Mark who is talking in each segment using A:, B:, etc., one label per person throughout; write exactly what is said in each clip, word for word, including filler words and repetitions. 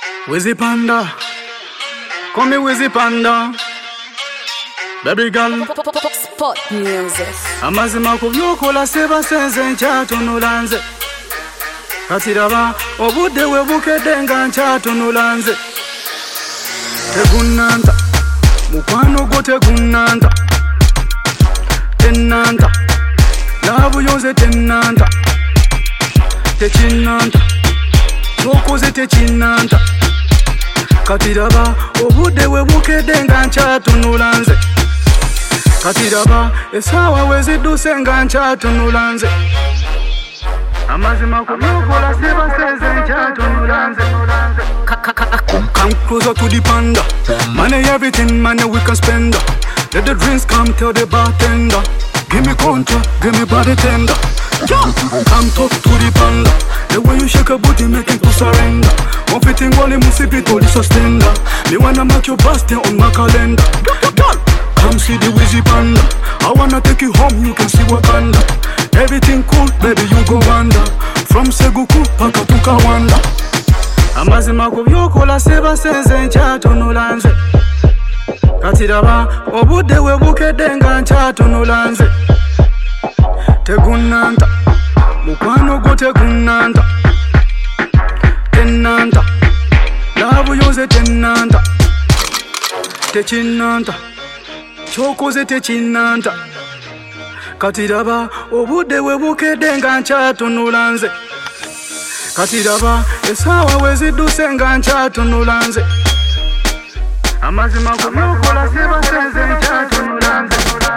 A: Wizzy Panda, call me Wizzy Panda. Baby girl,
B: Spot music.
A: amazima ku byokola seba senze nkyatonola nze. Kati raba obudde we bukedde nga nkyatonola nze. Tegunnanta, mukwano gwo tegunnanta. Tennanta, nabuyonze tennanta. Tekinnanta, kyokoze tekinnanta. Kati raba obudde we bukedde nga nkyatonola nze. Kati raba esaawa we zidduse nga nkyatonola nze. Amazima ku byokola siba senze nkyatonola nze. Come closer to the panda. Money everything, money we can spend. Let the drinks come, tell the bartender. Give me contra, give me body tender. Come talk to the panda. The way you shake a booty making to surrender. One fitting only musipito the sustainer. Me wanna mark your birthday on my calendar. Girl, come see the Wizzy Panda. I wanna take you home, you can see Wakanda. Everything cool, baby you go wander. From Seguku, paka to Kawanda. Amazima ku byokola seba senze nkyatonola nze. Kati raba obudde we bukedde nga nkyatonola nze. Tegunnanta, mukwano gwo tegunnanta. Tennanta, nabuyonze tennanta. Tekinnanta, kyokoze tekinnanta. Kati raba obudde we bukedde nga nkyatonola nze. Kati raba esaawa we zidduse nga nkyatonola nze. Amazima ku byokola siba senze nkyatonola nze.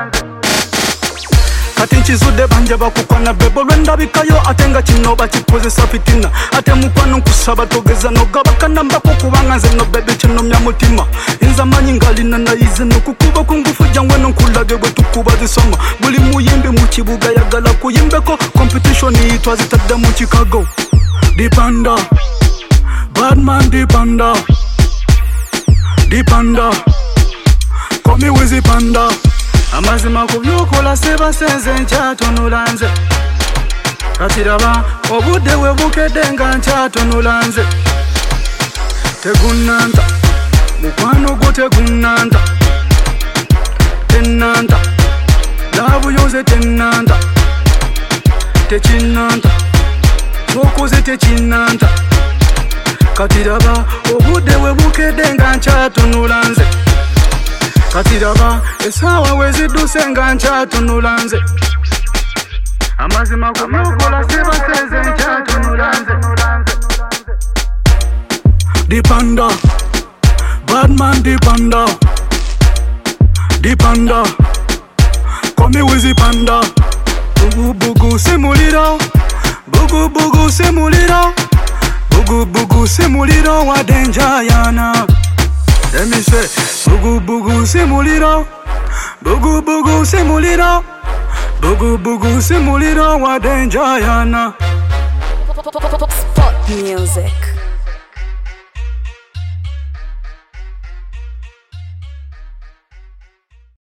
A: Kati nkizudde banja bakukwana bebo lwendabikayo ate nga kino bakikozesa fitina. Ate mukwano nkusaba togeza nogabakanambako kubanga nze no bebe kinomya mutima. Nza manyi ngalina nayize nokukuba ku ngufu jangwe nonkulage bwe tukuba zisoma. Buli muyimbi mu kibuga yagala kuyimbeko competition yitwa zitadde mu Chicago. The panda, bad man the panda. The panda, call me Wizzy Panda. Amazima ku byokola seba senze nkyatonola nze. Kati raba obudde we bukedde nga nkyatonola nze. Tegunnanta, mukwano gwo tegunnanta. Tennanta, nabuyonze tennanta. Tekinnanta, kyokoze tekinnanta. Kati raba obudde we bukedde nga nkyatonola nze. Kati raba esaawa we zidduse nga nkyatonola nze. Amazima ku byokola siba senze nkyatonola nze. The panda, bad man the panda. The panda, call me Wizzy Panda. Bugu bugu simuliro, bugu bugu simuliro. Bugu bugu simuliro wa danger yana. Let me say, bugu bugu simuliro, bugu bugu simuliro, bugu bugu simuliro wa danger yana.
B: Spot music.